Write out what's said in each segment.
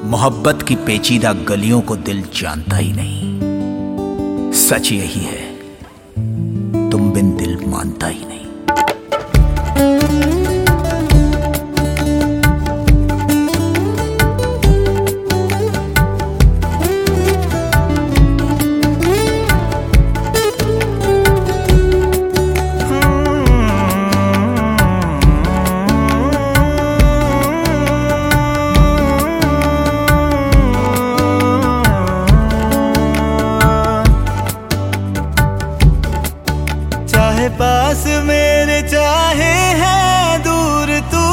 मोहब्बत की पेचीदा गलियों को दिल जानता ही नहीं। सच यही है, तुम बिन दिल मानता ही नहीं। पास मेरे चाहे है दूर तू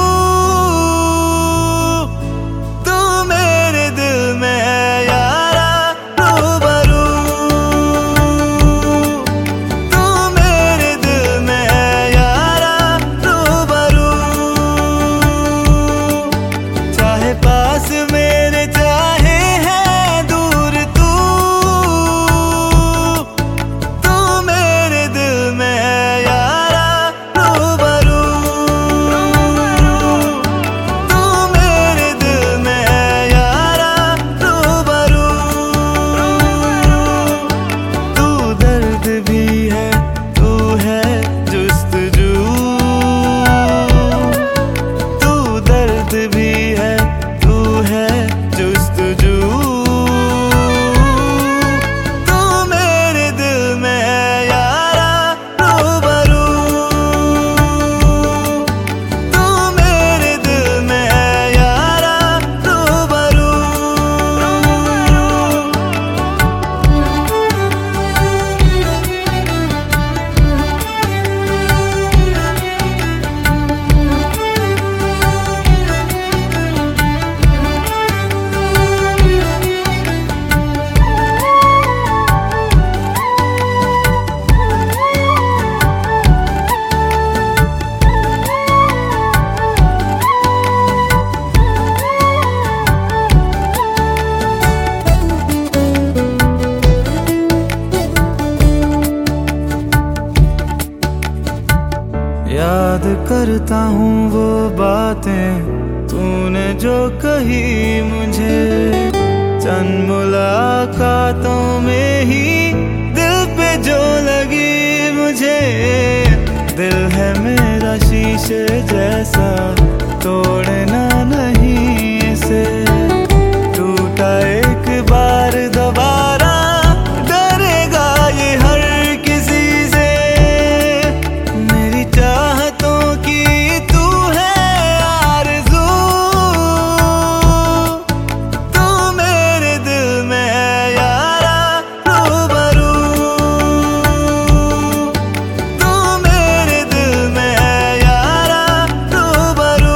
मेरे दिल में है यारा रूबरू। तू मेरे दिल में है यारा रूबरू। चाहे पास मेरे चाहे है दूर तू मेरे दिल में है याद करता हूँ वो बातें तूने जो कही मुझे, चंद मुलाकातों में ही दिल पे जो लगी मुझे। दिल है मेरा शीशे जैसा, तोड़ना नहीं इसे। टूटा एक बार दोबारा डरेगा ये हर किसी से। मेरी चाहतों की तू है आरज़ू, तू मेरे दिल में है यारा रूबरू। तू मेरे दिल में है यारा रूबरू।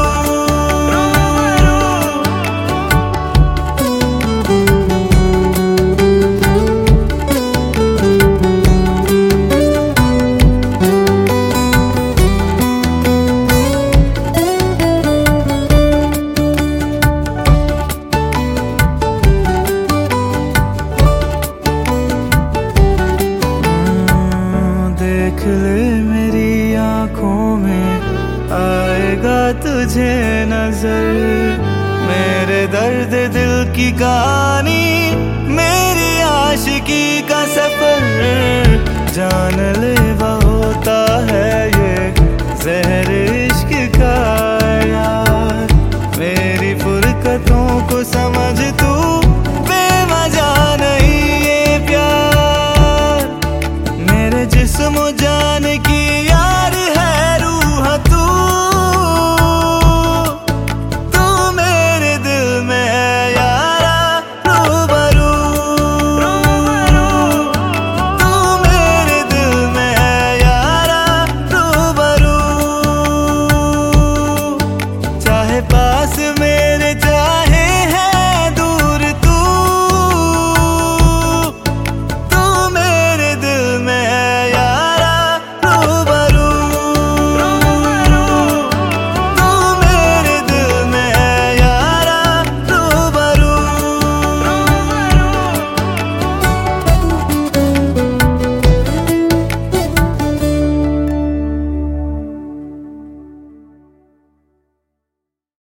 देख ले मेरी आँखों में आएगा तुझे नजर। मेरे दर्द दिल की कहानी, मेरी आशिकी का सफर। जान लेवा होता है ये ज़हर इश्क का यार। मेरी फुरकतों को समझ तू, बेवजह नहीं ये प्यार। मेरे जिस्म जान की यार है रूह तू मेरे दिल में है यारा रूबरू। तू मेरे दिल में है यारा रूबरू। चाहे पास में